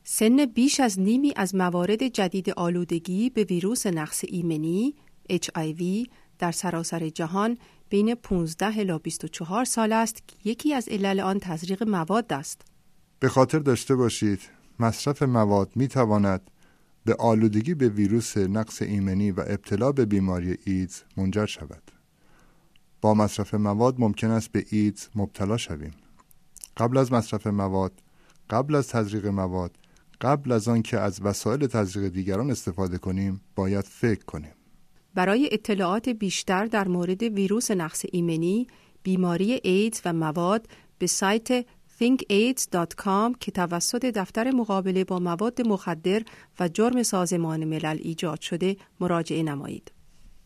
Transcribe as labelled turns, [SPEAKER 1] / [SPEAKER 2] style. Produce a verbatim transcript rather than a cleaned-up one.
[SPEAKER 1] سن بیش از نیمی از موارد جدید آلودگی به ویروس نقص ایمنی اچ آی وی در سراسر جهان بین پانزده الی بیست و چهار سال است که یکی از علل آن تزریق مواد است.
[SPEAKER 2] به خاطر داشته باشید مصرف مواد می تواند به آلودگی به ویروس نقص ایمنی و ابتلا به بیماری ایدز منجر شود. با مصرف مواد ممکن است به ایدز مبتلا شویم. قبل از مصرف مواد، قبل از تزریق مواد، قبل از آن که از وسایل تزریق دیگران استفاده کنیم، باید فکر کنیم.
[SPEAKER 1] برای اطلاعات بیشتر در مورد ویروس نقص ایمنی، بیماری ایدز و مواد به سایت think aids dot com که توسط دفتر مقابله با مواد مخدر و جرم سازمان ملل ایجاد شده مراجعه نمایید.